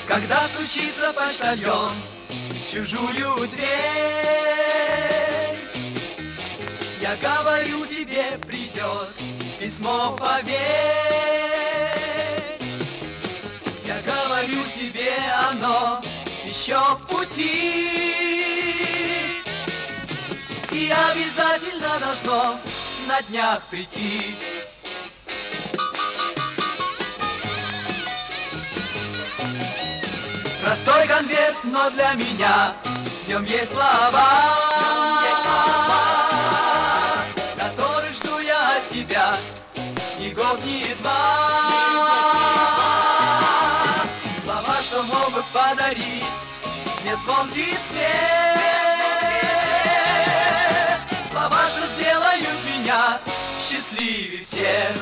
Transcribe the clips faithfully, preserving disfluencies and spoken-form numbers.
Когда стучится почтальон в чужую дверь, я говорю тебе, придет письмо, поверь. Я говорю тебе, оно еще в пути, и обязательно должно на днях прийти. Простой конверт, но для меня в нем есть слова, которых жду я от тебя ни год, ни два. Слова, что могут подарить мне звонкий смех, слова, что сделают меня счастливее всех.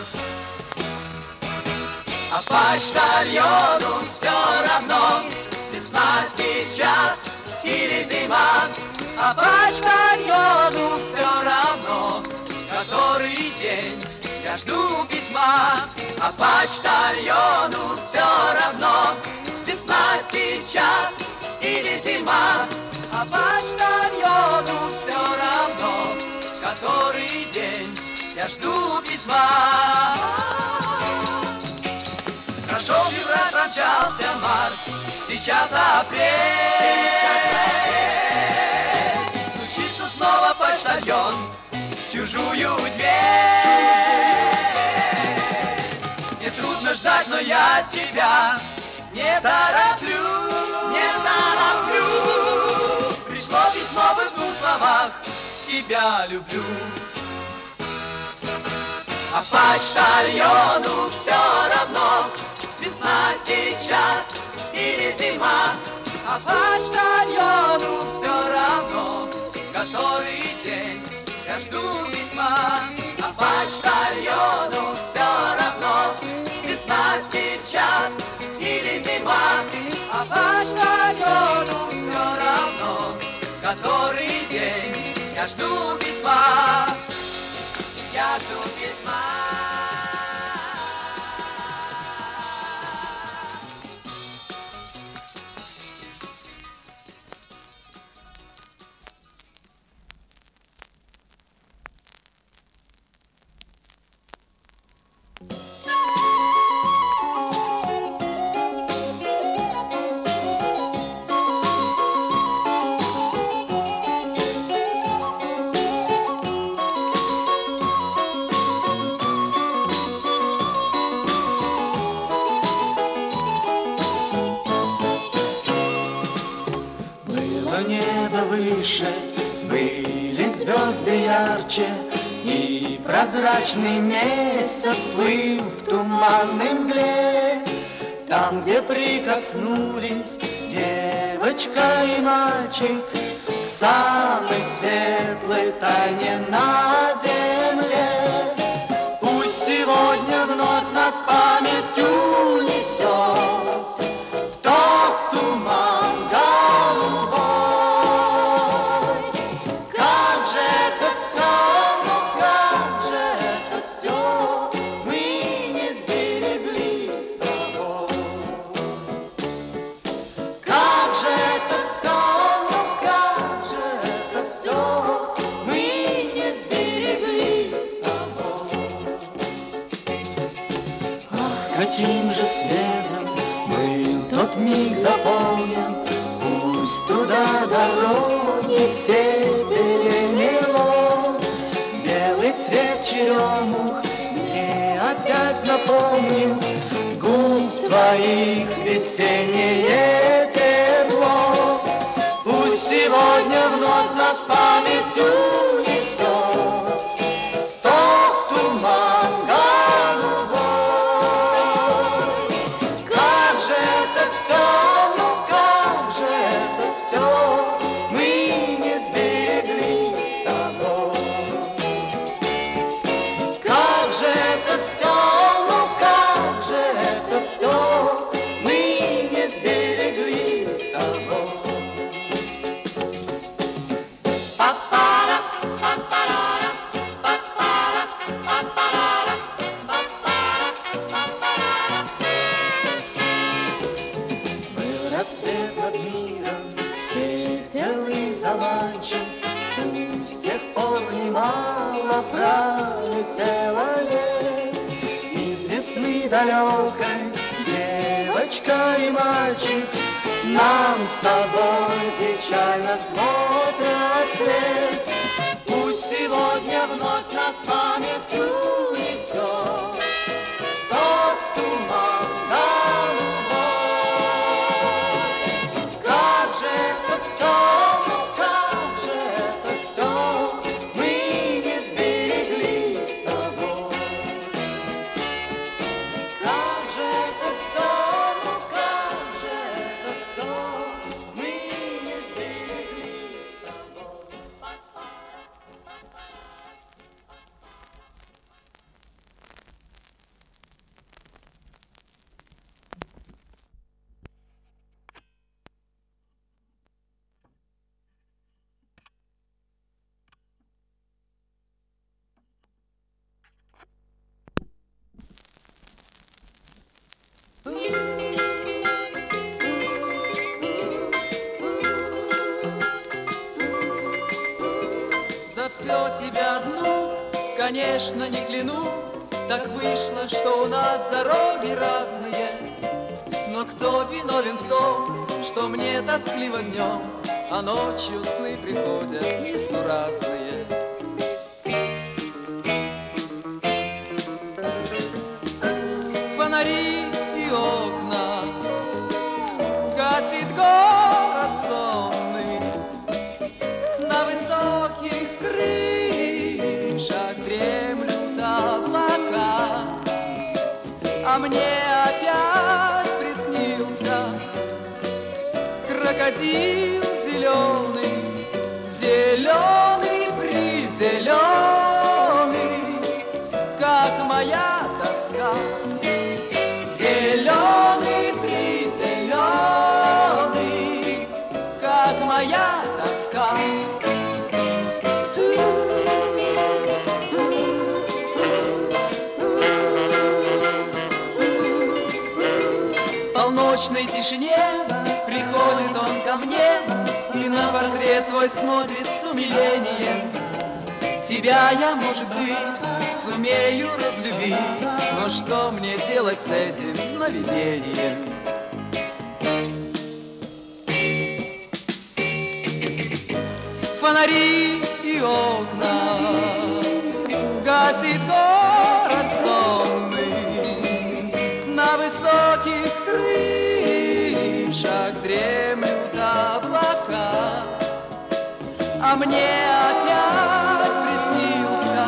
А почтальону все равно, весна сейчас или зима. А почтальону все равно, который день я жду письма. А почтальону все равно, весна сейчас или зима. А почтальону все равно, который день я жду письма. Прошел февраль, промчался март, сейчас апрель. Стучится снова почтальон в чужую дверь. Мне трудно ждать, но я тебя не тороплю, не тороплю. Пришло письмо в двух словах, тебя люблю. А почтальону все равно, весна сейчас или зима. А почтальону все равно, который день я жду письма. А почтальону все равно, весна сейчас или зима. А почтальону все равно, который день я жду письма. Я жду письма. Выше, были звезды ярче, и прозрачный месяц плыл в туманной мгле. Там, где прикоснулись девочка и мальчик к самой светлой тайне на земле. Пусть сегодня вновь нас памятью несет в тот туман голубой. Каким же светом был тот миг заполнен, пусть туда дороги все перемело. Белый цвет черемух мне опять напомнил губ твоих весеннее тепло. Пусть сегодня вновь нас памятью несет тот туман голубой. Мы не сбежали. далекой, девочка и мальчик, нам с тобой печально смотрят вслед. Пусть сегодня вновь нас память унесет тот туман голубой. Как же это все, ну как же это все мы не сберегли с тобой. Как же это все, ну как же это все мы не сберегли с тобой. За все тебя одну, конечно, не кляну. Так вышло, что у нас дороги разные. Но кто виновен в том, что мне тоскливо днем, а ночью сны приходят несуразные? Фонари и окна, гасит город сонный. На высоких крышах дремлют облака, а мне опять приснился крокодил зеленый, зеленый призеленый, как моя тоска. Зеленый призеленый, как моя тоска. В полночной тишине приходит он ко мне и на портрет твой смотрит с умилением. Тебя я, может быть, сумею разлюбить, но что мне делать с этим сновидением? Фонари и окна, гасит город сонный. На высоких крышах дремлют облака, а мне опять приснился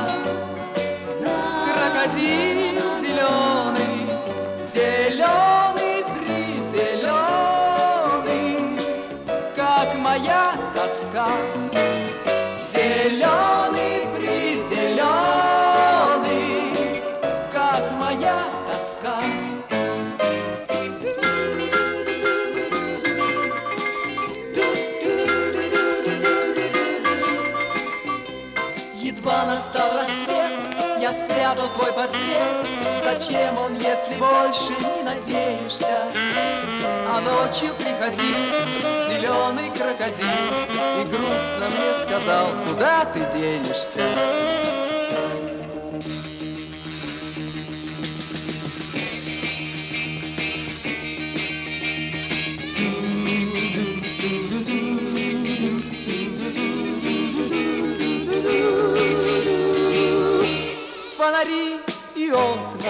крокодил зеленый, зеленый призеленый, как моя тоска. Зеленый призеленый, как моя тоска. Едва настал рассвет, я спрятал твой портрет. Зачем он, если больше не надеешься? А ночью приходил зеленый крокодил и грустно мне сказал: куда ты денешься? Фонари и окна,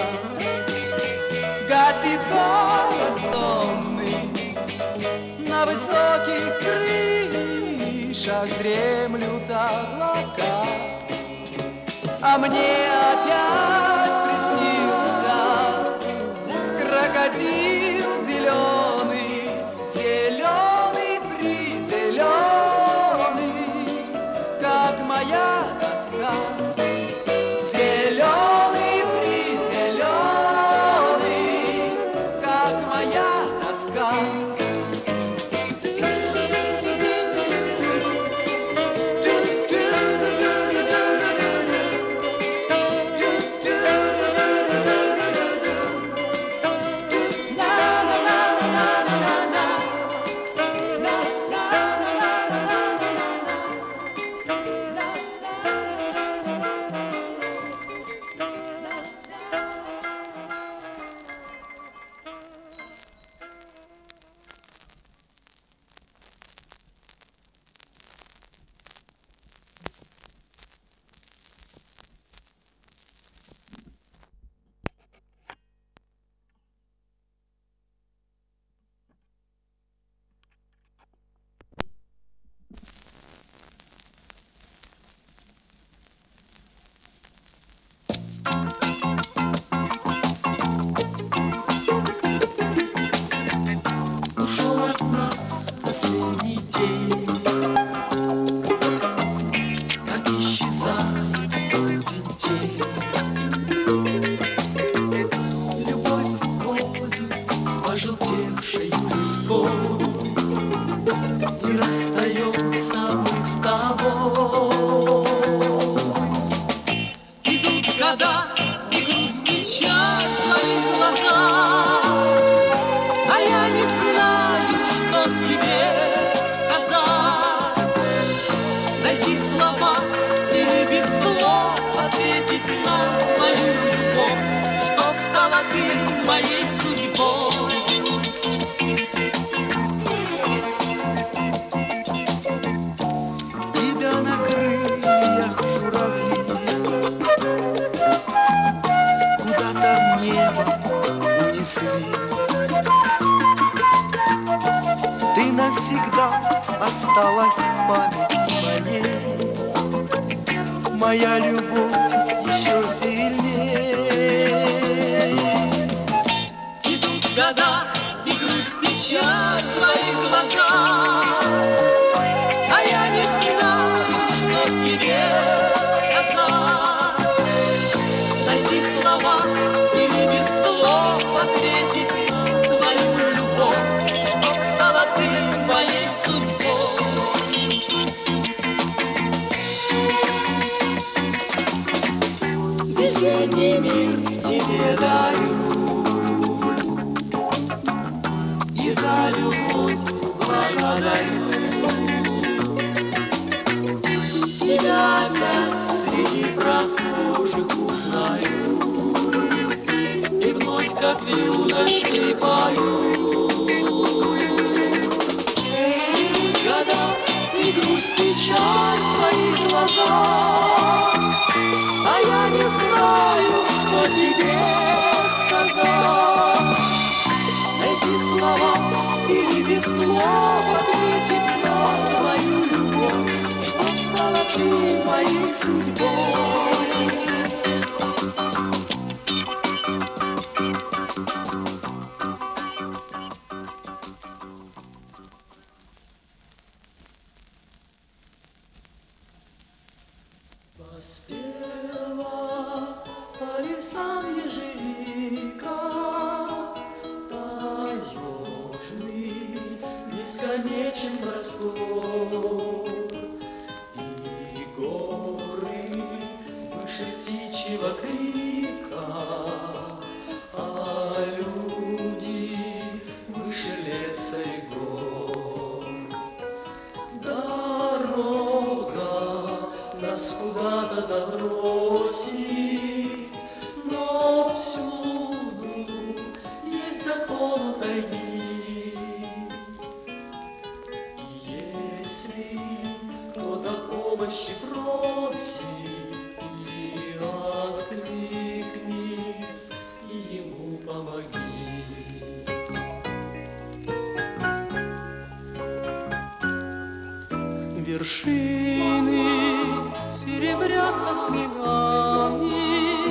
гасит город сонный. На высоких крышах дремлют облака, а мне опять приснился крокодил зеленый, зеленый призеленый, как моя тоска. Зеленый призеленый, как моя тоска. Do стала ты моей судьбой. Тебя на крыльях журавли куда-то в небо унесли. Ты навсегда осталась в памяти моей. Моя любовь еще сильнее. Идут года, и грусть, печаль в твоих глазах, а я не знаю, что тебе сказать. Найти слова или без слов ответить на твою любовь, чтоб стала ты моей судьбой. Весенний мир тебе даю, и за любовь благодарю. Тебя опять среди прохожих узнаю, и вновь, как в юности, пою. Идут года, и грусть, печаль в твоих глазах, а я не знаю, что тебе сказать. Найти слова или без слов ответить на твою любовь, чтоб стала ты моей судьбой. Поспела по лесам ежевика, таежный, бесконечен простор, и горы выше птичьего крика, а люди выше леса и гор. Дорога нас куда-то забросит, но всюду есть закон тайги. Если кто-то помощи просит, и откликнись, и ему помоги. Вершины серебрятся снегами,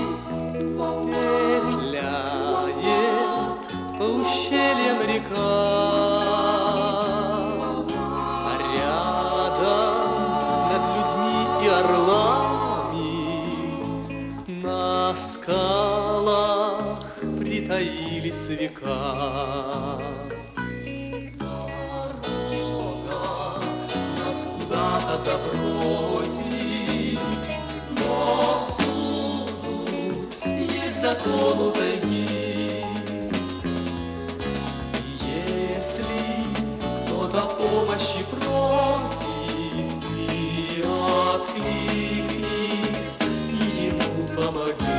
петляет по ущельям река, а рядом над людьми и орлами на скалах притаились века. Куда-то забросить, но всюду есть закон у тайги. И если кто-то помощи просит, ты откликнись и ему помоги.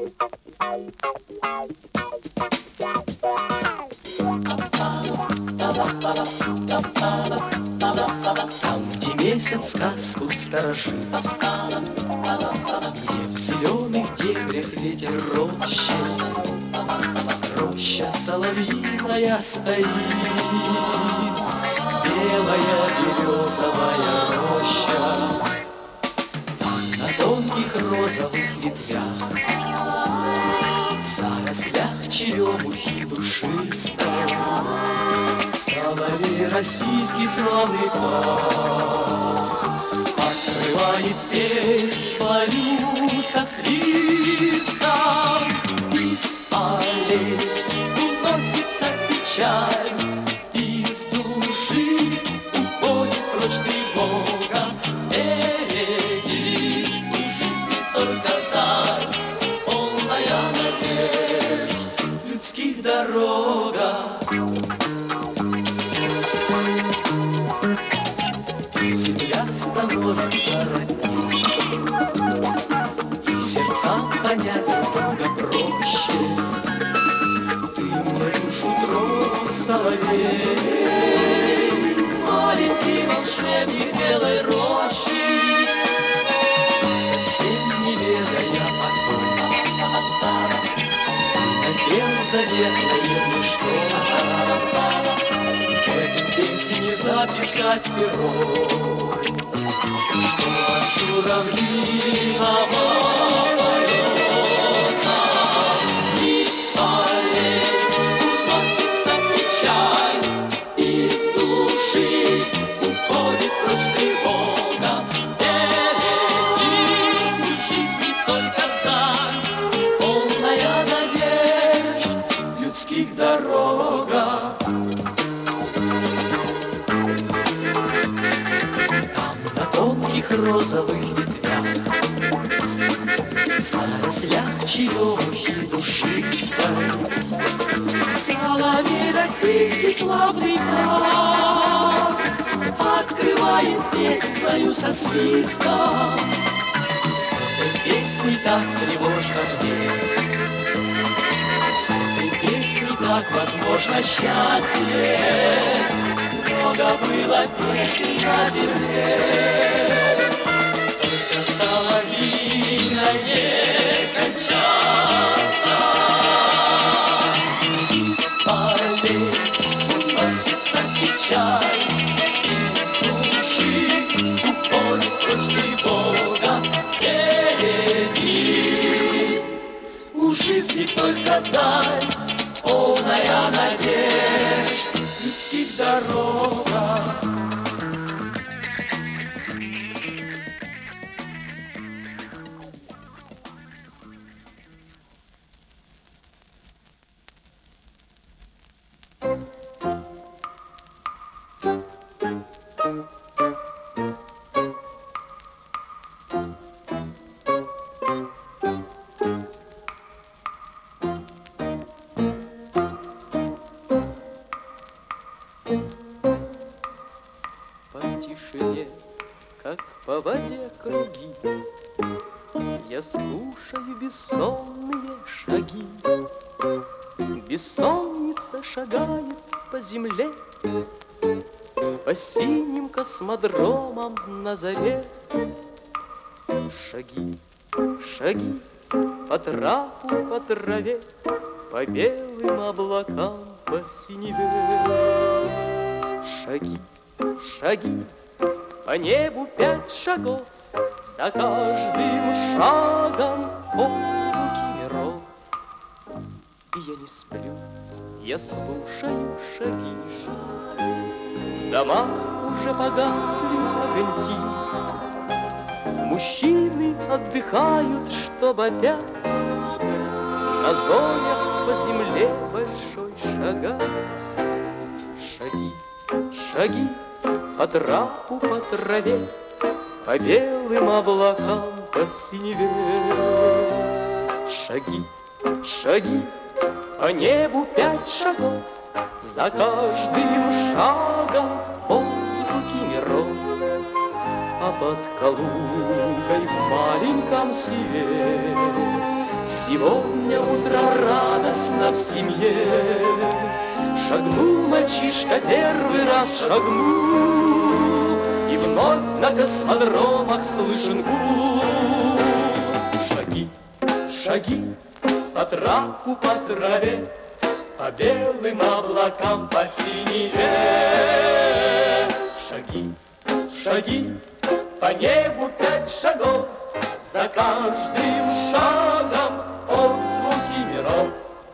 Там, где месяц сказку сторожит, где в зеленых дебрях ветер рощи, роща соловьиная стоит, белая березовая роща. Там на тонких розовых ветвях, в зарослях черемухи душистой, соловей российский славный так открывает песнь свою со свистом. Из аллей уносится печаль, из души уходит прочь тревога. Впереди в жизни только даль, полная надежд, людских дорога. Становится родней, и сердцам понять друг друга проще. Ты мне душу тронул, соловей, маленький волшебник белой рощи, совсем не ведая о том, напел заветное ну что-то, в этой песне записать пером. Что от журавлиного полета из аллей уносится печаль, из души уходит прочь тревога. Впереди в жизни только даль, полная надежд, людских дорога. Розовых ветвях, в зарослях черемухи душистой, соловей российский славный так открывает песнь свою со свистом. С этой песней так тревожно мне, с этой песней так возможно счастье. Много было песен на земле, соловьиная не кончаться. Из аллей уносится печаль, из души уходит прочь тревога. Впереди у жизни только даль, полная надежд, людских дорога. По воде круги, я слушаю бессонные шаги. Бессонница шагает по земле, по синим космодромам на заре. Шаги, шаги по трапу, по траве, по белым облакам, по синеве. Шаги, шаги по небу пять шагов, за каждым шагом отзвуки миров. И я не сплю, я слушаю шаги. В домах уже погасли огоньки, мужчины отдыхают, чтоб опять на зонях по земле большой шагать. Шаги, шаги по трапу, по траве, по белым облакам, по синеве. Шаги, шаги, по небу пять шагов, за каждым шагом отзвуки миров. А под Калугой в маленьком селе Сегодня утро радостно в семье. Шагнул мальчишка, первый раз шагнул, и вновь на космодромах слышен гул. Шаги, шаги по траку, по траве, по белым облакам, по синеве. Шаги, шаги, по небу пять шагов, за каждым шагом отзвуки миров.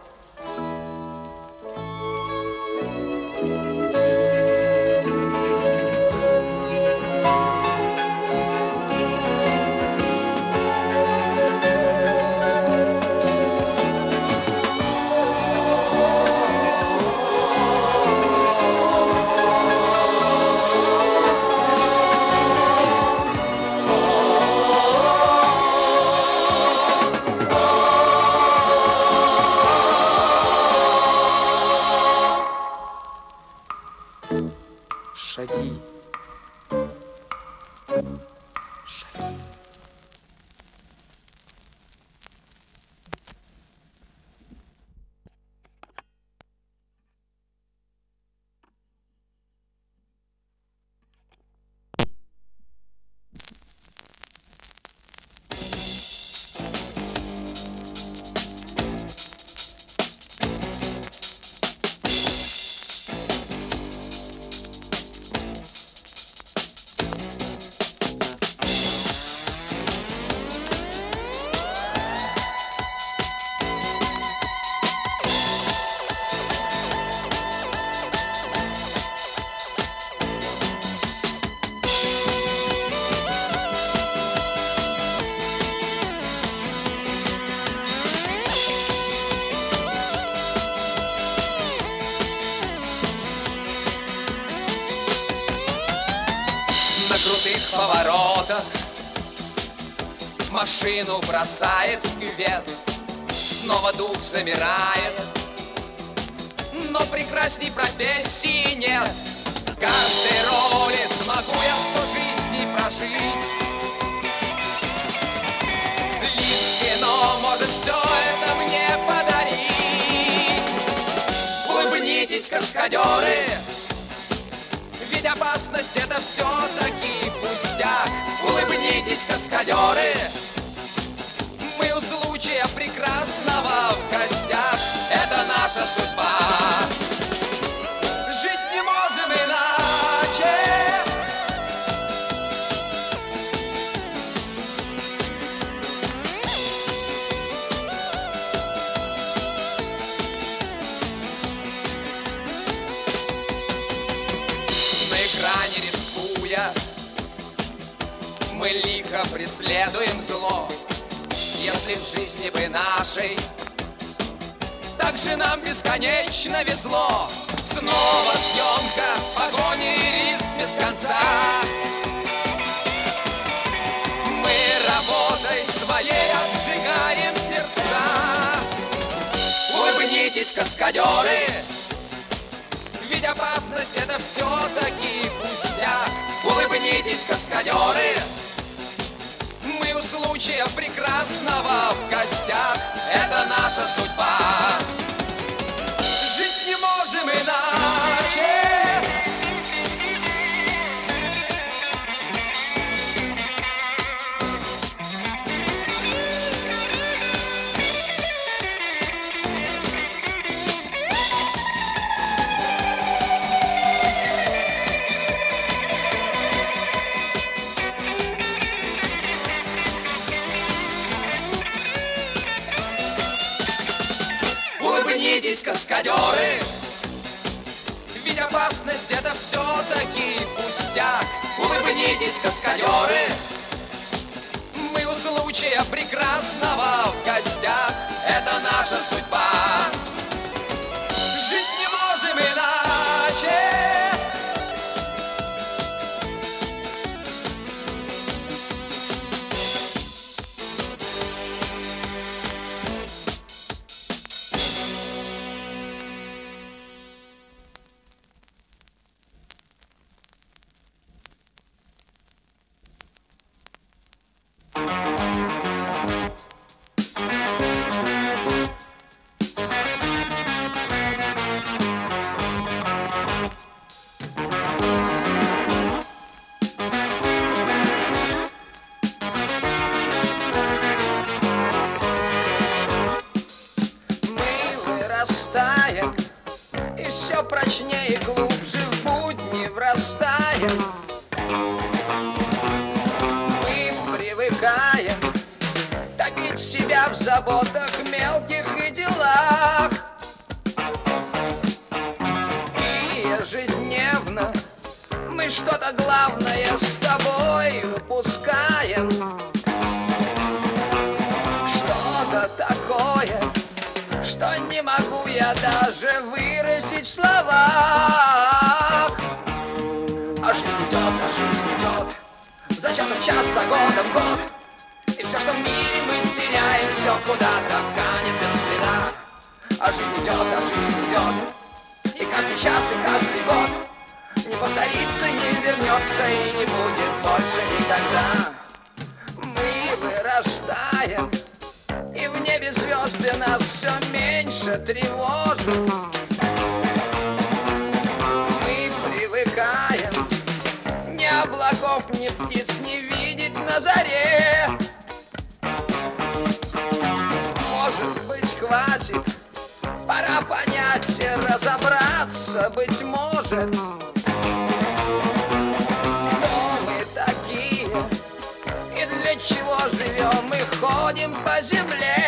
Шаги. Шаги. На крутых поворотах машину бросает в кювет, снова дух замирает, но прекрасней профессии нет. В каждой роли смогу я сто жизней прожить. Лишь кино может все это мне подарить. Улыбнитесь, каскадеры, ведь опасность — это все-таки пустяк. Улыбнитесь, каскадеры, мы у случая прекрасного в гостях. Это наша судьба, жить не можем иначе. На экране рискуя, мы лихо преследуем зло. Если в жизни бы нашей так же нам бесконечно везло. Снова съемка, погоня и риск без конца. Мы работой своей обжигаем сердца. Улыбнитесь, каскадеры, ведь опасность — это все-таки пустяк. Улыбнитесь, каскадеры, мы у случая прекрасного в гостях. Это наша судьба, жить не можем иначе. Улыбнитесь, каскадеры, ведь опасность — это все-таки пустяк. Улыбнитесь, каскадеры, мы у случая прекрасного в гостях. Это наша судьба, жить не можем иначе. знаем что-то такое, что не могу я даже выразить в словах. А жизнь идет, а жизнь идет, за часом час, за годом год. И все, что в мире мы теряем, все куда-то канет без следа. А жизнь идет, а жизнь идет, и каждый час, и каждый год не повторится, не вернется и не будет больше никогда. Мы вырастаем, и в небе звезды нас все меньше тревожат. Мы привыкаем ни облаков, ни птиц не видеть на заре. Может быть, хватит, пора понять и разобраться, быть может, кто мы такие и для чего живем и ходим по земле.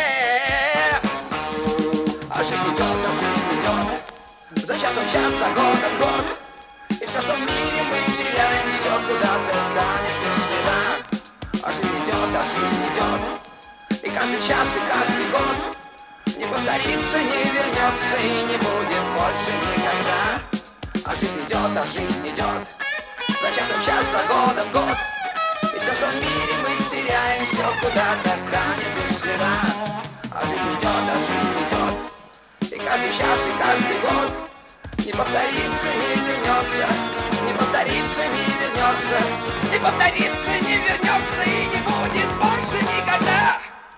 А жизнь идет, а жизнь идет, за часом час, за годом год. И все, что в мире мы теряем, все куда-то канет без следа. А жизнь идет, а жизнь идет, и каждый час, и каждый год не повторится, не вернется и не будет больше никогда. А жизнь идет, а жизнь идет, за часом час, за годом год. И все, что в мире мы теряем, все куда-то канет без следа. А жизнь идет, а жизнь идет, и каждый час, и каждый год не повторится, не вернется, не повторится, не вернется, не повторится, не вернется и не будет больше никогда.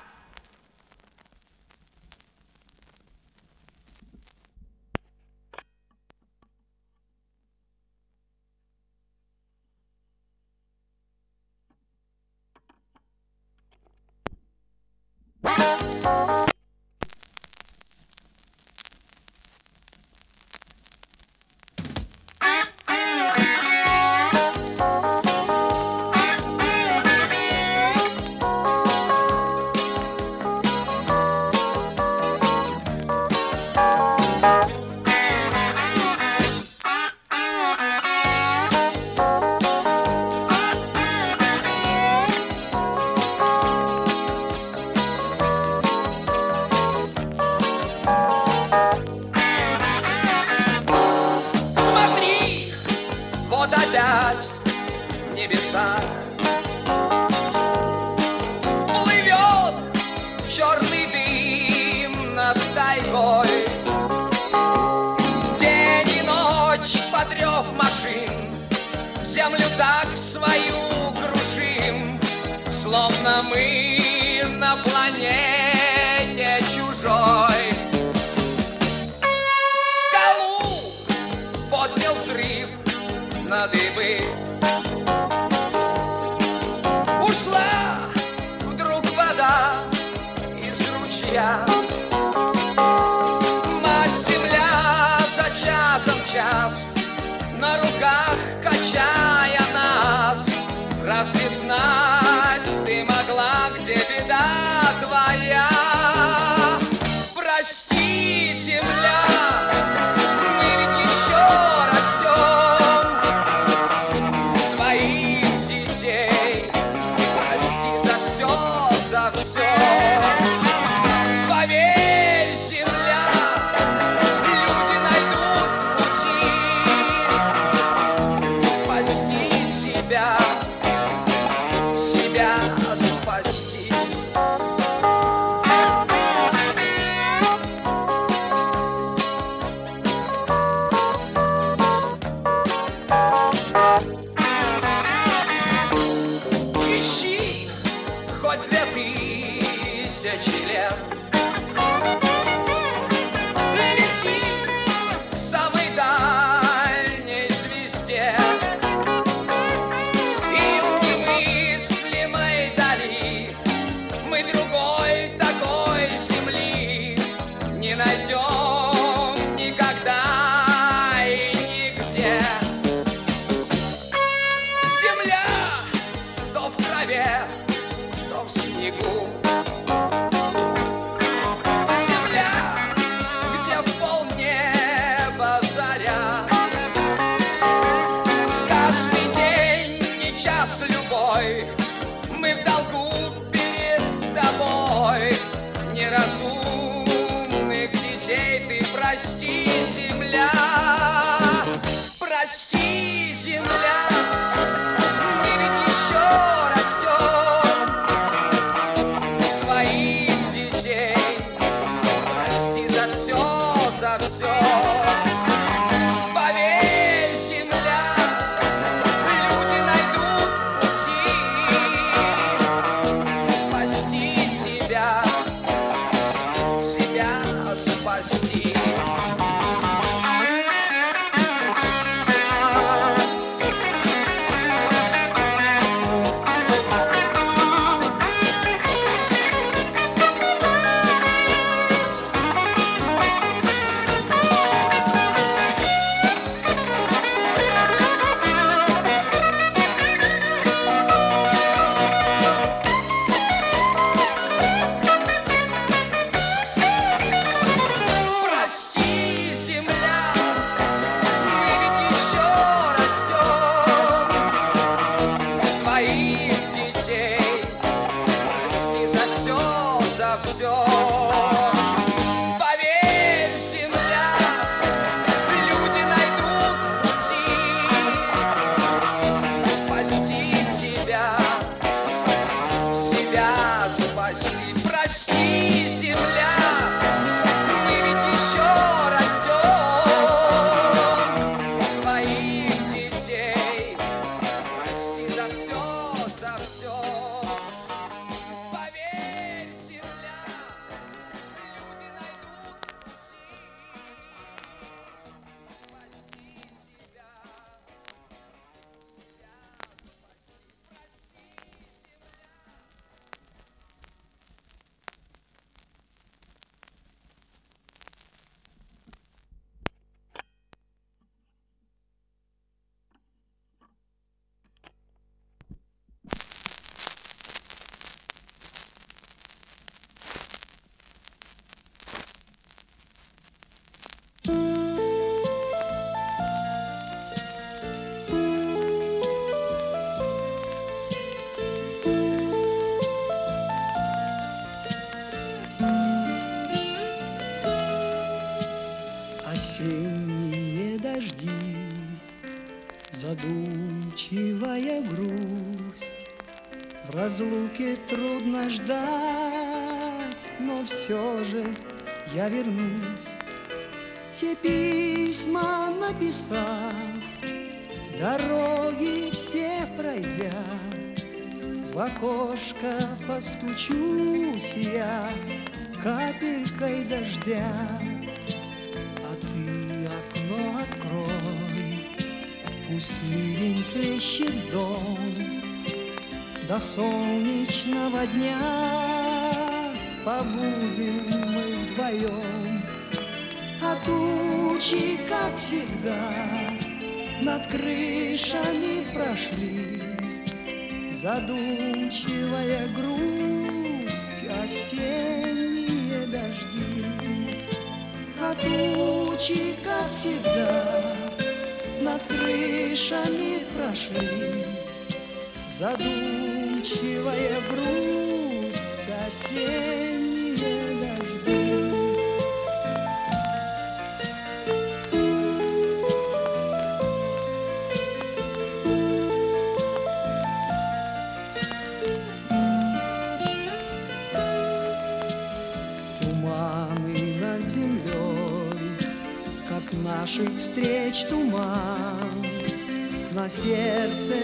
Небеса плывет черный дым над тайгой. День и ночь под рев машин землю так свою крушим, словно мы на планете чужой. Скалу поднял взрыв на дыбы. Ушла вдруг вода из ручья. Мать-земля за часом час на руках качая нас. Разве знать ты могла, где беда твоя? Прости, земля, мы ведь еще растем. Своих детей прости за все, за все. Поверь, земля, люди найдут пути спасти тебя, себя спасти. Ищи хоть две тысячи лет, лети к самой дальней звезде, и в немыслимой дали мы другой такой земли не найдем никогда и нигде. Земля то в траве, то в снегу, за все. Поверь, земля, люди найдут пути спасти тебя, себя спасти. Прости, земля, ты ведь еще растешь своих детей. Прости за все, за все. Поверь, земля, люди найдут пути спасти тебя. Осенние дожди, задумчивая грусть, в разлуке трудно ждать, но все же я вернусь. Все письма написав, дороги все пройдя, в окошко постучусь я капелькой дождя. Окно открой, пусть ливень плещет дом, до солнечного дня побудем мы вдвоем. А тучи, как всегда, над крышами прошли, задумчивая грусть, осенние дожди. А тучи, как всегда, над крышами прошли, задумчивая грусть, осенние дожди. Туманы над землей, как наших встреч туман, на сердце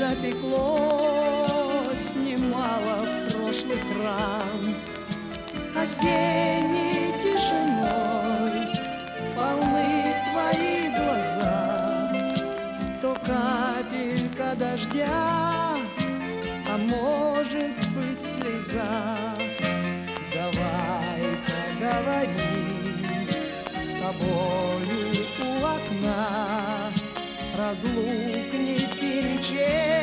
запеклось немало прошлых ран. Осенней тишиной полны твои глаза, то капелька дождя, а может быть слеза. Давай поговорим с тобою у окна, разлук не перечесть,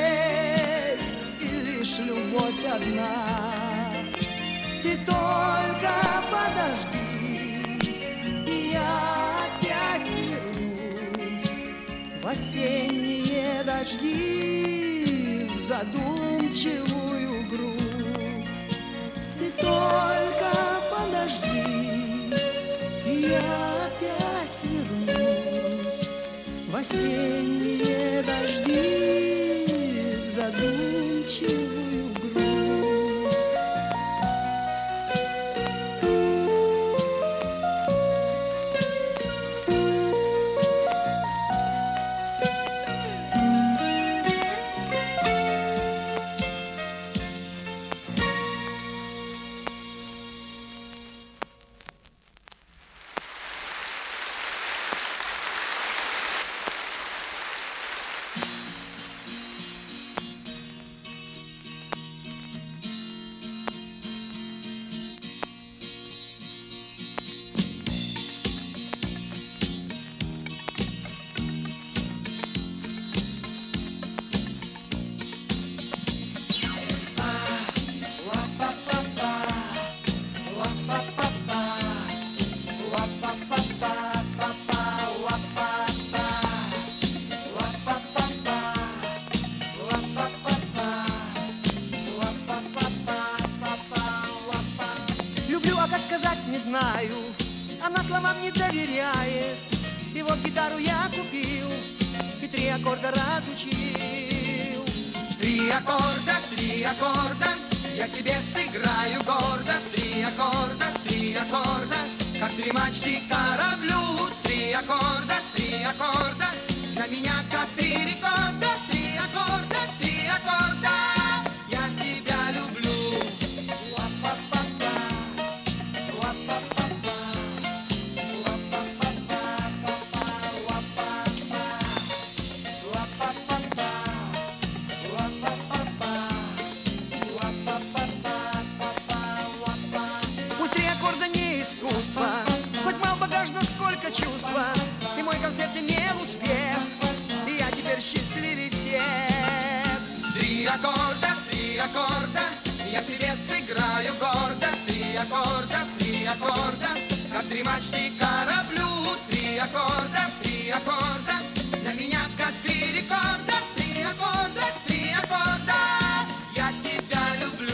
и лишь любовь одна. Ты только подожди, и я опять вернусь в осенние дожди, в задумчивую грусть. Ты только подожди, и я опять вернусь в осенние дожди, в задумчивую грусть. как сказать не знаю, она словам не доверяет. И вот гитару я купил, и три аккорда разучил. Три аккорда, три аккорда, я тебе сыграю гордо. Три аккорда, три аккорда, как три мачты кораблю. Три аккорда, три аккорда, на меня как три рекорда. Три аккорда, три аккорда, я тебя люблю. Пусть три аккорда не искусство, хоть мал багаж, но сколько чувства. И мой концерт имел успех, и я теперь счастливее всех. Три аккорда, три аккорда, я тебе сыграю гордо. Три аккорда, три аккорда, как три мачты кораблю. Три аккорда, три аккорда, для меня как три рекорда. Три аккорда, три аккорда, я тебя люблю.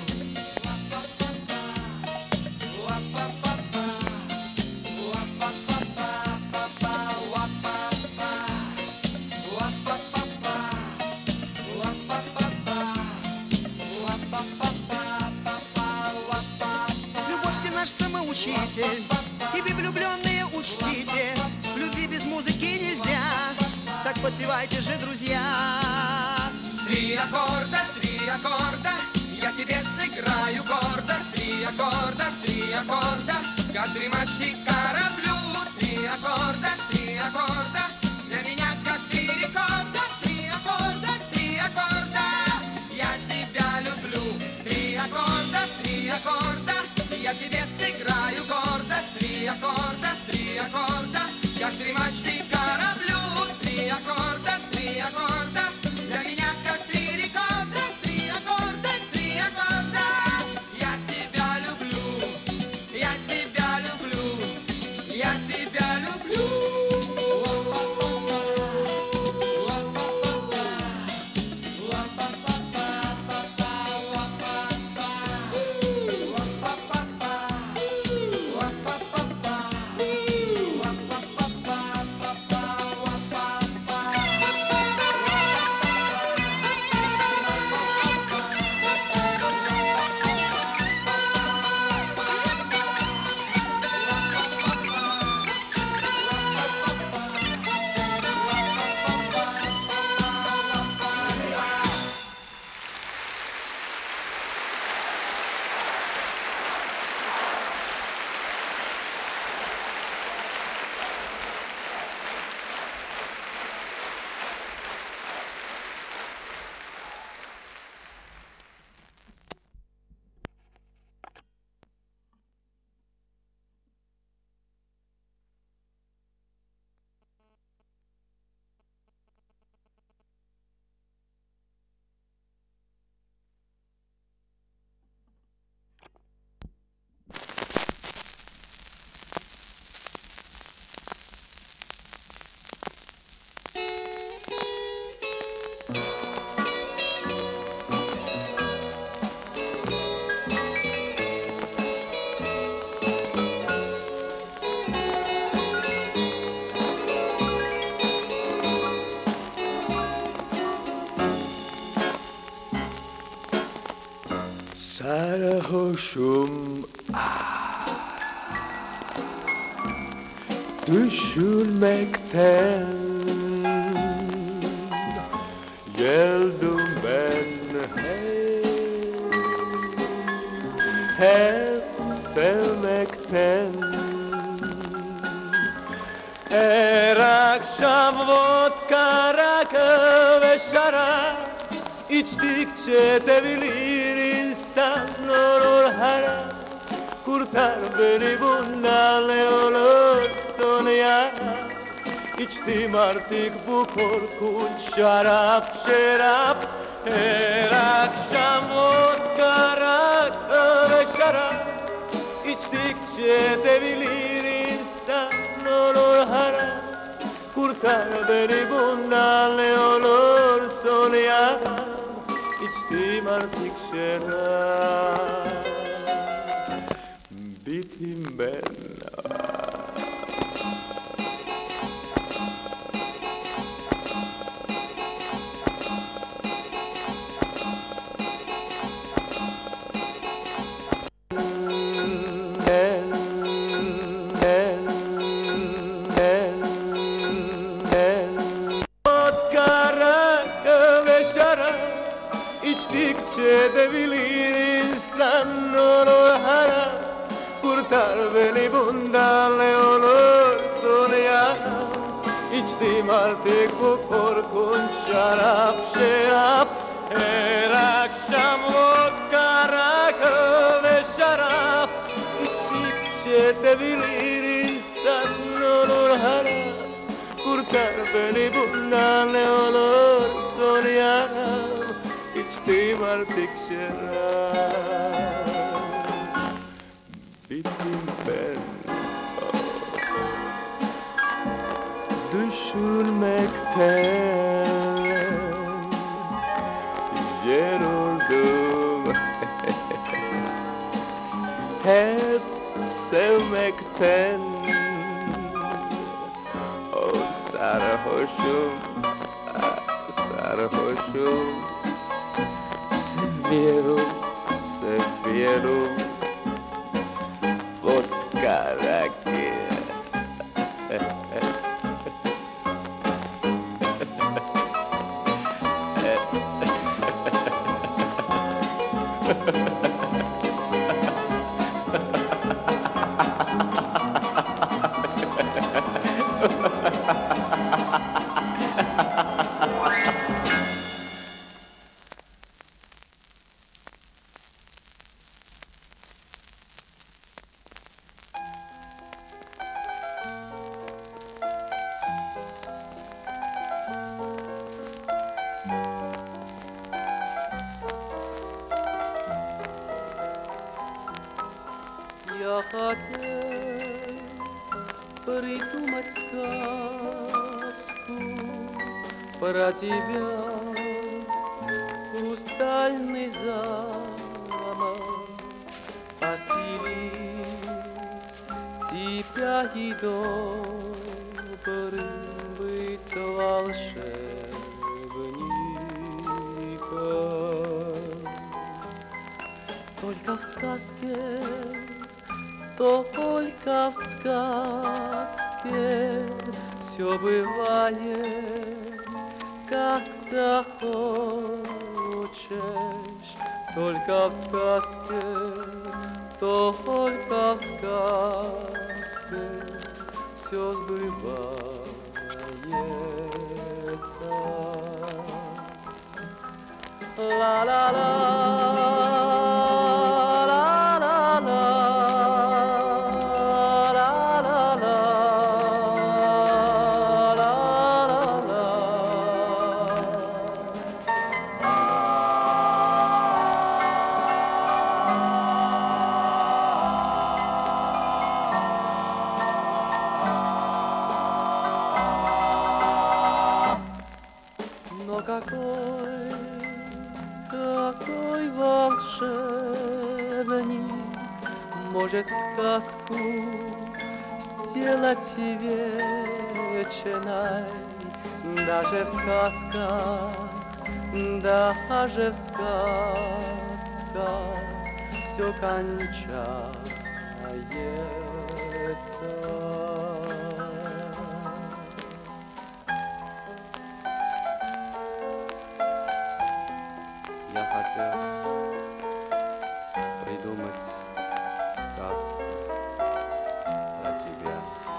Любовь ты наш самоучитель, и вы, влюбленные, учтите, в любви без музыки нельзя, так подпевайте же, друзья. Три аккорда, три аккорда, я тебе сыграю гордо. Три аккорда, три аккорда, как три мачты кораблю. Три аккорда, три аккорда, для меня как три рекорда. Три аккорда, три аккорда, я тебя люблю. Три аккорда, три аккорда, я тебе сыграю гордо. Три аккорда, три аккорда, как три мачты кораблю. Три аккорда, три аккорда, для меня как три рекорда. Три аккорда, три аккорда, я тебя люблю. Я тебя люблю. Я тебя люблю. Sarhoşum düşünmekten geldim ben hep, hep sevmekten. Her akşam vodka, rakı ve şarap İçtikçe devilir insan olur harap. Kurtar beni bundan ne olursun ya. İçtim artık bu korkunç şarap şarap. Her akşam vodka, rakı ve şarap İçtikçe devilir insan olur harap. Kurtar beni bundan ne olursun ya. İçtim artık şarap. insan olur harap. Kurtar beni bundan ne olursun yaram. İçtim artık bu korkunç şarap şarap. Her akşam vodka, rakı ve şarap. İçtikçe sevilir insan olur harap. Kurtar beni bundan ne olursun yaram. İçtim artık şarap. Bittim ben düşünmekten, yoruldum hep sevmekten. Oh sarhoşum, ah, sarhoşum, seviyorum, seviyorum vodka, rakı. Я хотел придумать сказку про тебя, хрустальный замок, поселить тебя и добрым быть волшебником. Только в сказке, только в сказке все бывает, как захочешь. Только в сказке, только в сказке все сбывается. Ла-ла-ла. Но какой, какой волшебник может сказку сделать вечной? Даже в сказках, даже в сказках все кончается. Я хотел придумать сказку про тебя.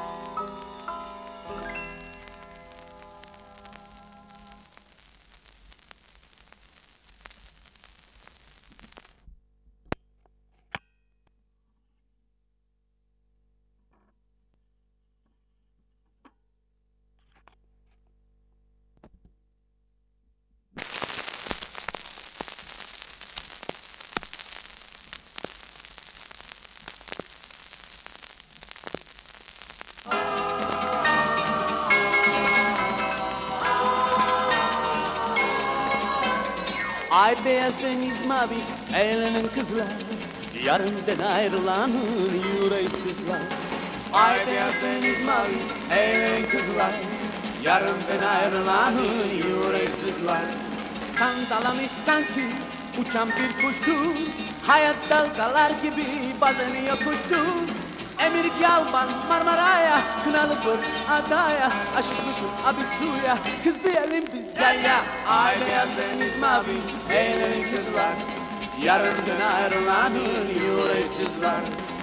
Ay beyaz deniz mavi eğlenen kızlar, yarından ayrılanın yüreği sızlar. Ay beyaz deniz mavi eğlenen kızlar, yarından ayrılanın yüreği sızlar. Sandalamış sanki uçan bir kuştu, hayat dalgalar gibi bazen yokuştu. Emir Yalman Marmara'ya, Kınalıbır adaya, aşıkmışım abi suya, kız diyelim biz ya. Ay beyaz deniz mavi, eğlenin kızlar, yarından ayrılanın yüreksizler.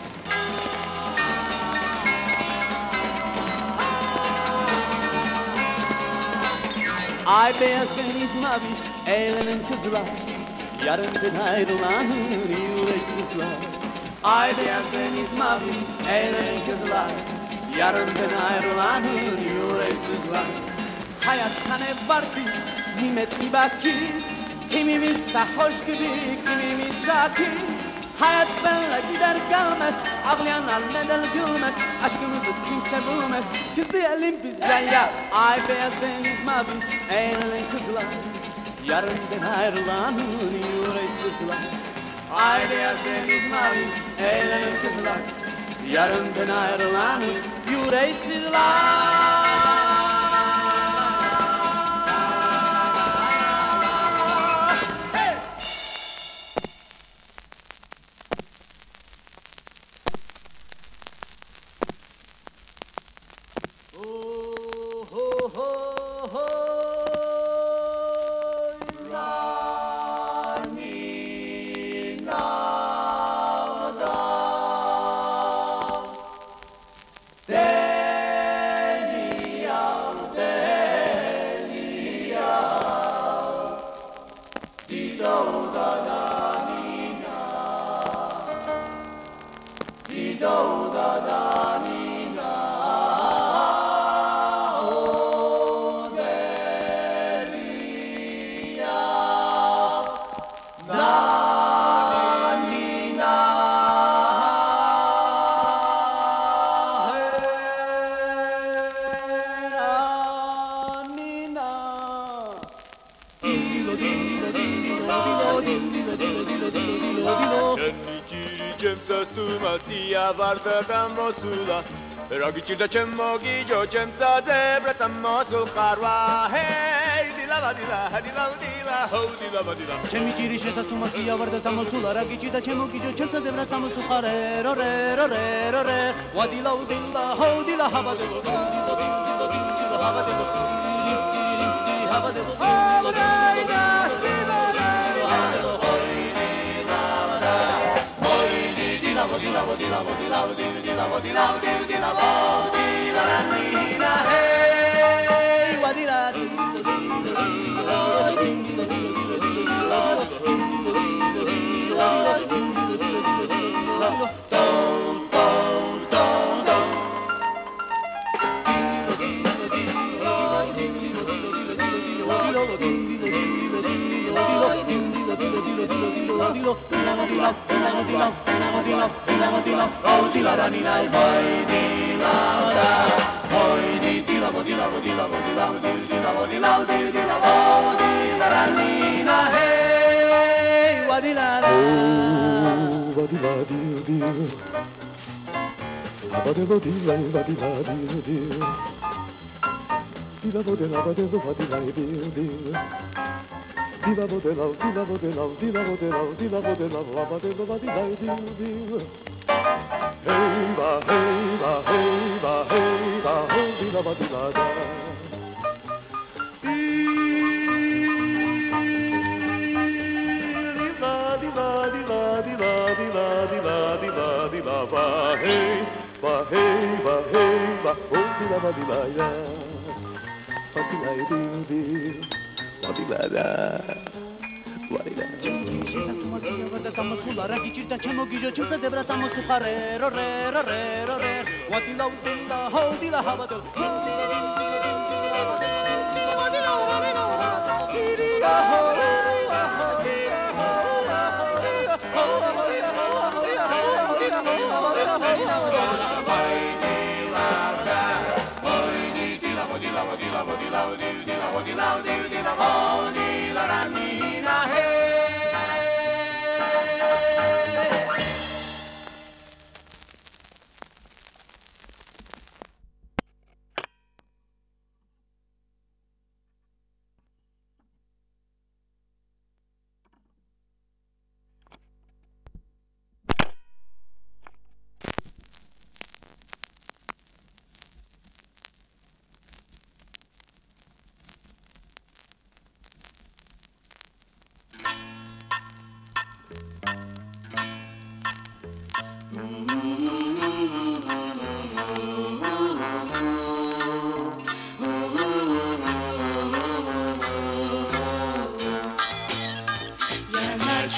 Ay beyaz deniz mavi eğlenen kızlar, yarından ayrılanın yüreksizler. Ay beyaz deniz mavi eğlenen kızlar, yarından ayrılanın yüreksizler. Hayatta ne var ki nimetli vakit, kimimiz sarhoş gibi, kimimiz sakin. Hayat benle gider gelmez, ağlayanlar neden gülmez, aşkımızı kimse bulmaz, kız diyelim bizden ya. Ay beyaz deniz mavi eğlenen kızlar, yarından ayrılanın yüreksizler. Ay beyaz deniz mavi eğlenen kızlar, yarından ayrılanın yüreksizler. Ragicilda cemogi jo cemsa zebra tammo sul kharwa hey dila dila dila dila ho dila dila Cemi girişe tasuma siya varda tamo sulara gicida cemogi jo cemsa zebra tamo sul khare ro re ro re ro re wa dila dila ho dila hava de dila dila dila hava de dila hava de hava de siva Dila dila dila dila dila dila dila dila ranina hey wa dila dila Dila modelau, dila modelau, dila modelau, dila modelau, la modelau, la dila dila. Hey ba, hey ba, hey ba, hey ba, ho dila ba dila da. Dila dila dila dila dila dila dila dila ba hey ba hey ba hey ba ho dila ba dila ya. Ba dila dila dila. Vadilada, vadilada. Tamo sulara gicida cemo gijo cemsa debra tamo su khare ro re ro re ro re wa dila dila ho dila hava de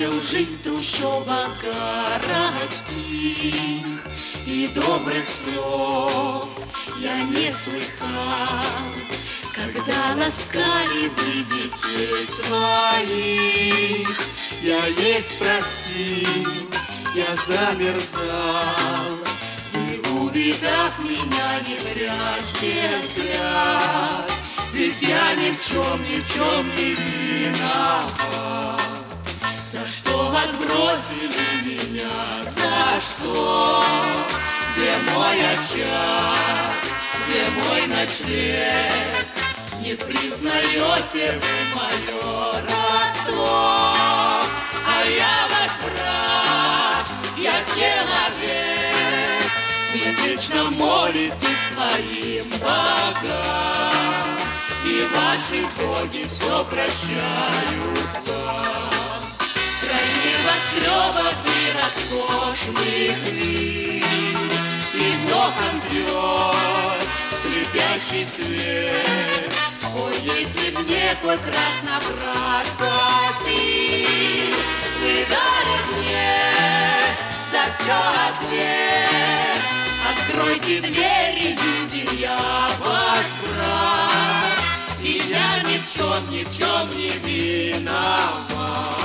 начал жить в трущобах городских, и добрых слов я не слыхал, когда ласкали вы детей своих. Я есть просил, я замерзал, вы, увидав меня, не прячьте взгляд, ведь я ни в чем, ни в чем не виноват. За что отбросили меня, за что? Где мой очаг, где мой ночлег? Не признаете вы мое родство, а я ваш брат, я человек. Вы вечно молитесь своим богам, и ваши боги все прощают вам. Край небоскребов и роскошных вин, из окон бьет слепящий свет. Ой, если б мне хоть раз набраться сил, вы дали мне за все ответ. Откройте двери, люди, я ваш брат, и я ни в чем, ни в чем не виноват.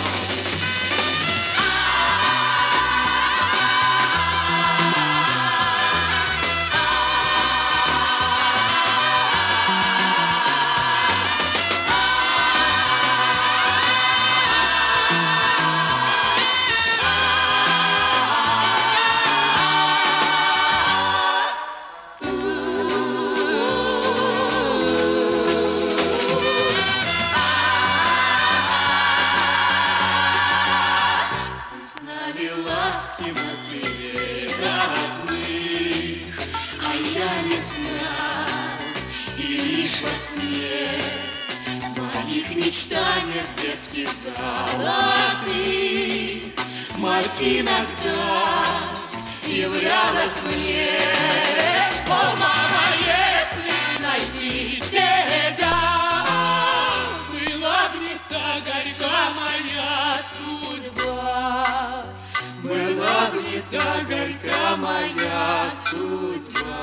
Мечтаниях детских золотых мать иногда являлась мне. О, мама, если найти тебя, была бы не так горька моя судьба, была бы не так горька моя судьба.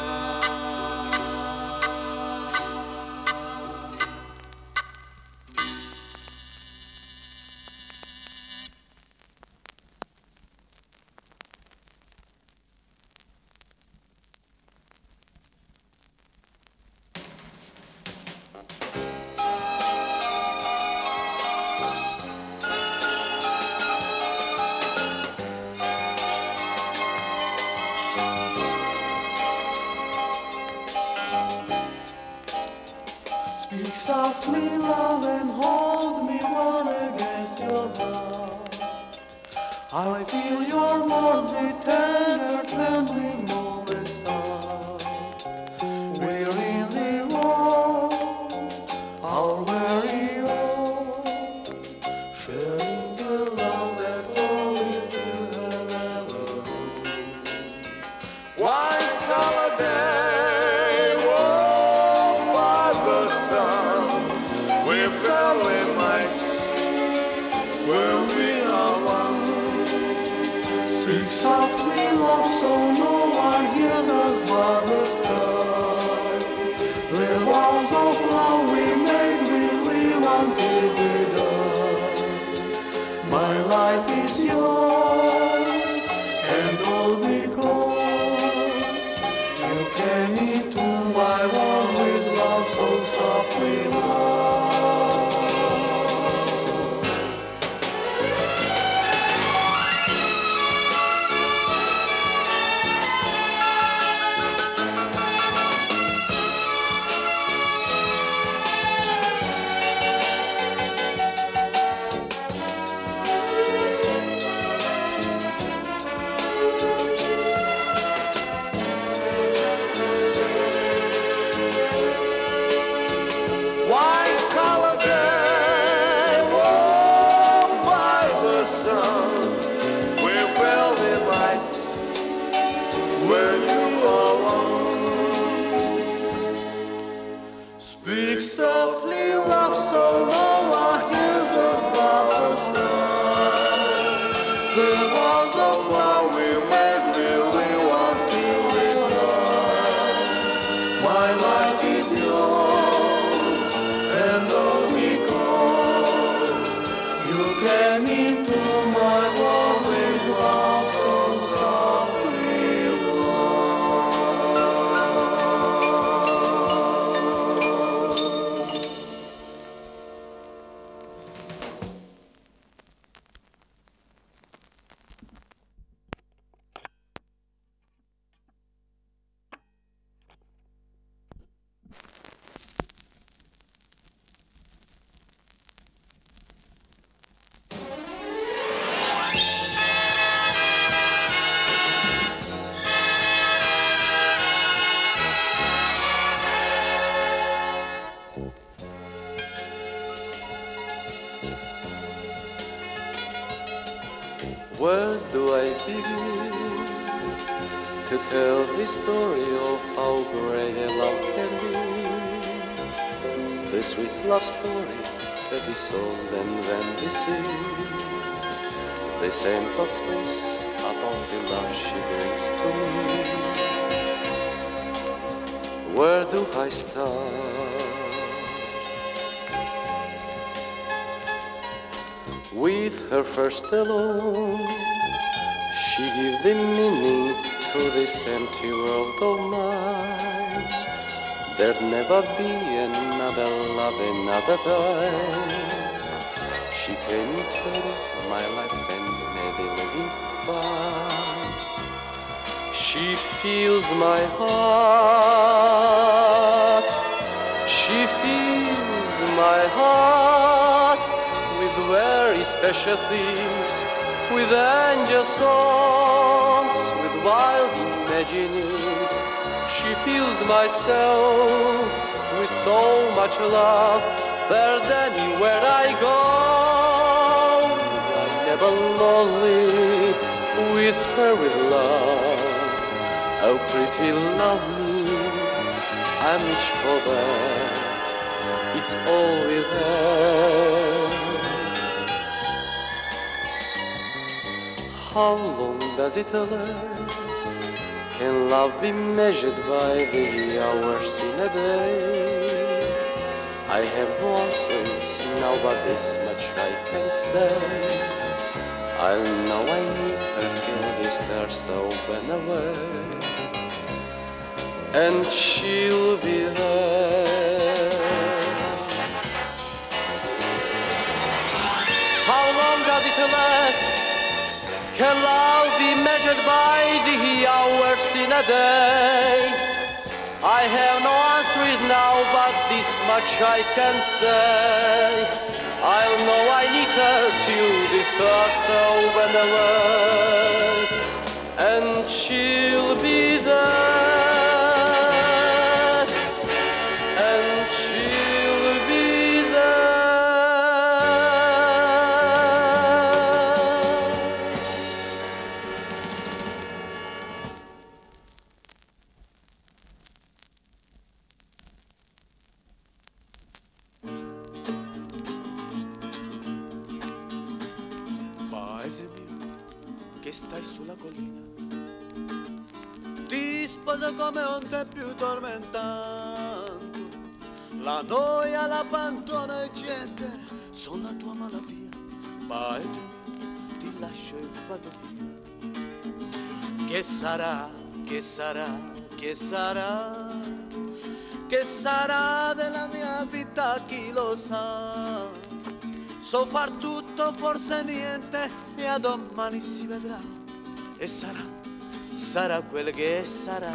Softly, love, and hold me warm against your heart. I feel your warmth, the tender, trembling moments start. We're in the world, our very own, sharing the love that only few have ever known. White collar day, warmed by the sun, with golden lights, where we are one. Speak softly, love, so no one hears us but the sky. The walls of love we made, we live until we die. My life is yours, and all because you came into my world with love so softly, love. walls of love we made me live until we die. My life is yours, and all because you came into my world with love so softly low. Where do I begin to tell the story of how great a love can be? The sweet love story that is sold and then we sing. The same pathos about the love she brings to me. Where do I start? With her first alone, she gave the meaning to this empty world of mine. There'd never be another love, another time. She came into my life and made a living fine. She feels my heart. She feels my heart with very special things, with angel songs, with wild imaginings. She fills my soul with so much love that anywhere I go, I'm never lonely with her with love. How pretty love me, I'm each for that, it's all with her. How long does it last? Can love be measured by the hours in a day? I have no answers now, but this much I can say. I'll know I need her till the stars open away, and she'll be there. How long does it last? Can love be measured by the hours in a day? I have no answers now, but this much I can say. I'll know I need her till the stars open away, and she'll be there, and she'll be Paese mio, che stai sulla collina, ti sposo come un te più tormentando. La noia, l'abbandono e gente sono la tua malattia. Paese mio, ti lascio e vado via. Che sarà, che sarà, che sarà, che sarà della mia vita, chi lo sa. So far tutto, forse niente, e a domani si vedrà. E sarà, sarà quel che sarà.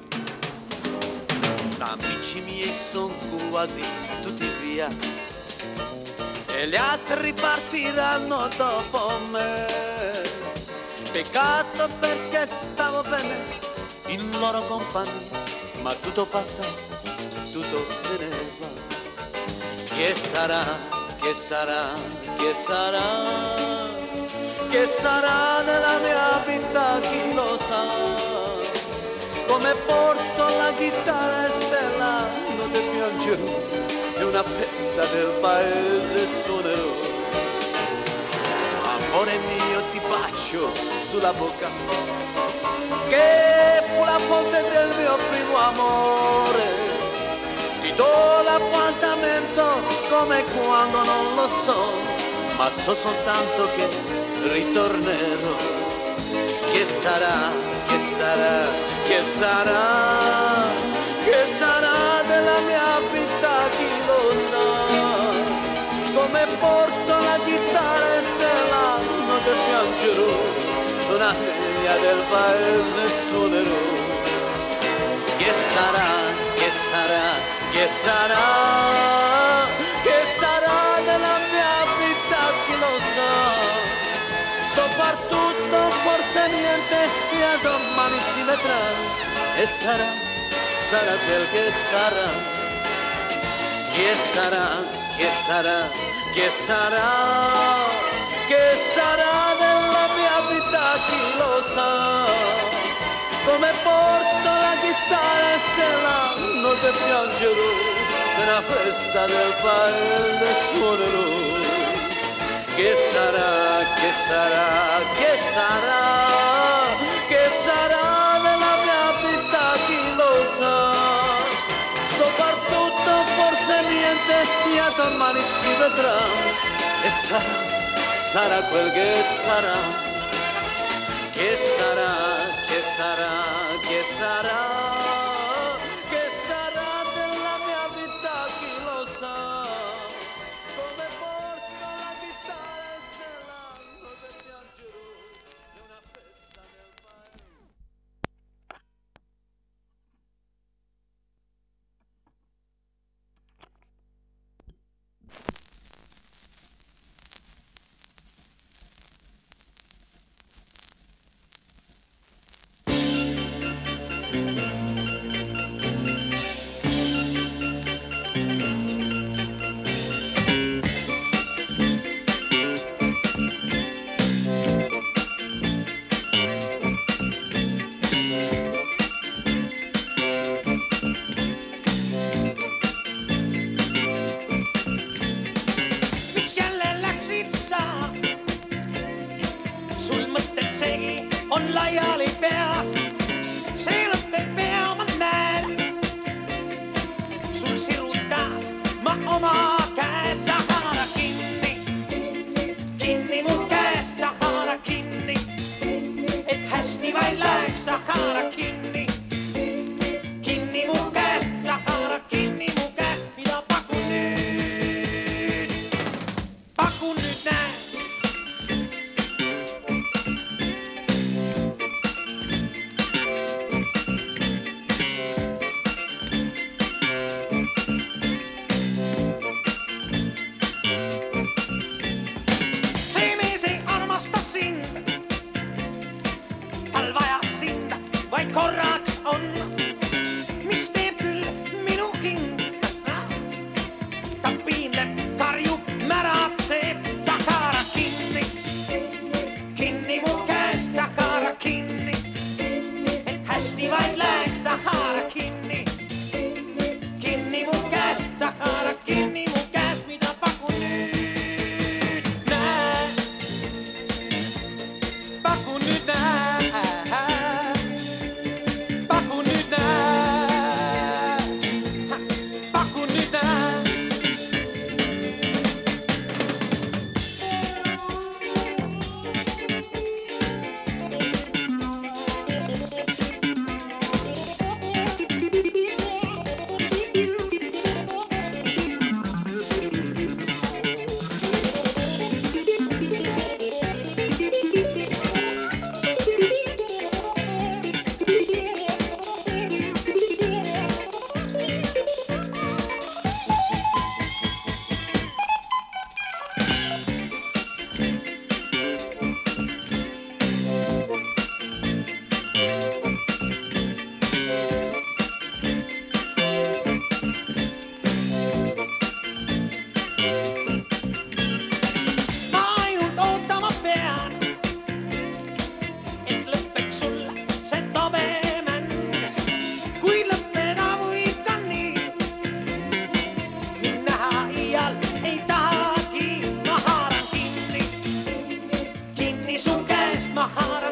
Amici miei son quasi tutti via, e gli altri partiranno dopo me. Peccato perché stavo bene in loro compagnia, ma tutto passa, tutto se ne va. Che sarà? Che sarà, che sarà, che sarà nella mia vita, chi lo sa. Come porto la chitarra e se la notte piangerò, e una festa del paese suonerò. Amore mio, ti bacio sulla bocca, che fu la fonte del mio primo amore. Ti do l'appuntamento come quando non lo so, ma so soltanto che ritornerò. Che sarà, che sarà, che sarà, che sarà della mia vita, chi lo sa. Come porto la chitarra e se la notte piangerò, una figlia del paese suonerò. Che sarà, che sarà, che sarà, che sarà della mia vita, chi lo sa. Soprattutto forse niente, e a domani si vedrà, e sarà, sarà quel che sarà. Che sarà, che sarà, che sarà, che sarà della mia vita, chi lo sa. Come porto la chitarra e se la notte piangerò, nella festa del paese suonerò. Che sarà, che sarà, che sarà, che sarà della mia vita, chi lo sa. Soprattutto forse niente, e a domani si vedrà, e sarà, sarà quel che sarà. Che sarà, che sarà, che sarà, che sarà della mia vita, chi lo sa. Come porto la chitarra e se la notte piangerò, è una festa nel paese.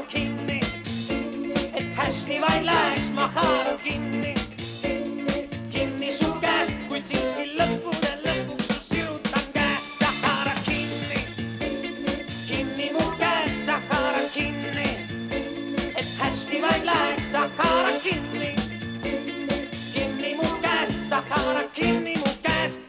kinni, et hästi vaid läheks, ma haaran kinni, kinni su käest, kuid siiski lõppude lõpuks sul sirutan käe. Sa haaran kinni, kinni mu käest, sa haaran kinni, et hästi vaid läheks, sa haaran kinni, kinni mu käest, sa haaran kinni mu käest.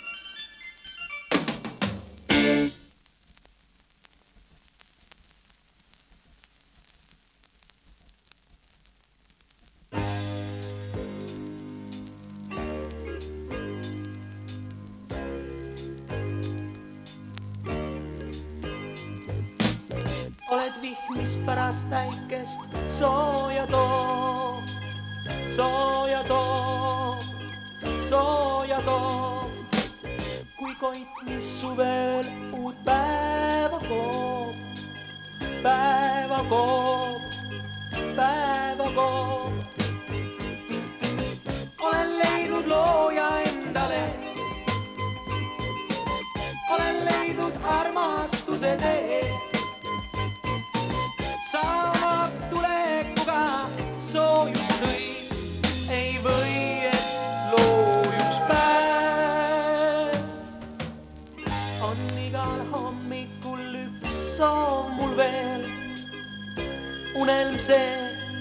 Oled vihmis pärast äikest, sooja toob, sooja toob, sooja toob. Kui koit, mis suvel uut päeva koob, päeva koob, päeva koob. Olen leidnud looja endale, olen leidnud armastuse tee. Saamab tulekuga soojus tõi, ei või, et loojuks päev. On igal hommikul üks soov mul veel, unelm see,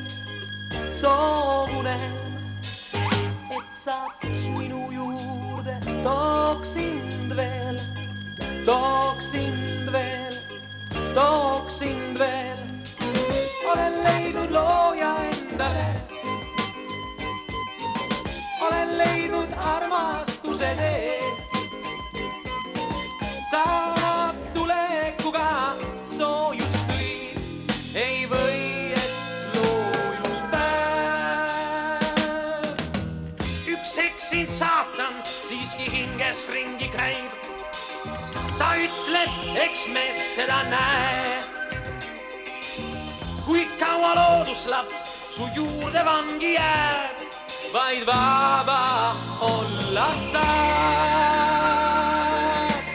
soov unelm, et saatus minu juurde, tooks sind veel, tooks sind veel, tooks sind veel. Olen leidnud looja endale, olen leidnud armastuse tee. Saab tulekuga soojus tõi, ei või, et loojus päev. Üks eksinud saatan siiski hinges ringi käib. Ta ütleb, eks me seda näe. Kui kaua looduslaps su juurde vangi jääb, vaid vaba olla saab.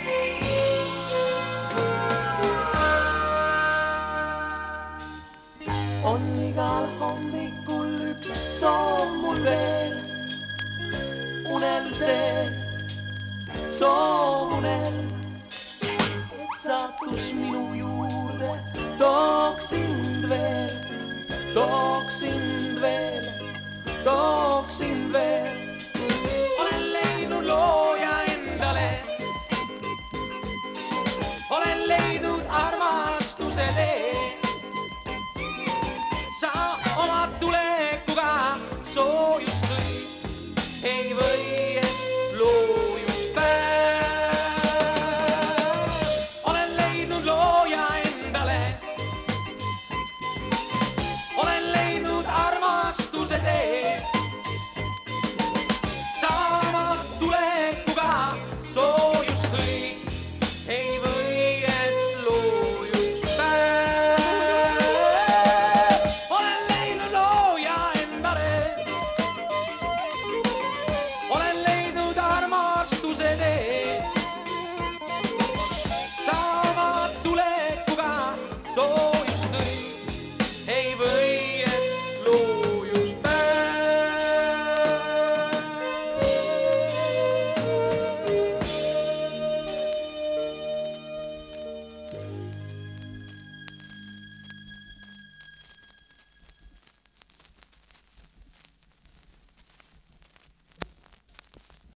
On igal hommikul üks soov mul veel, unelm see, soov unelm, et saatus minu juurde tooksin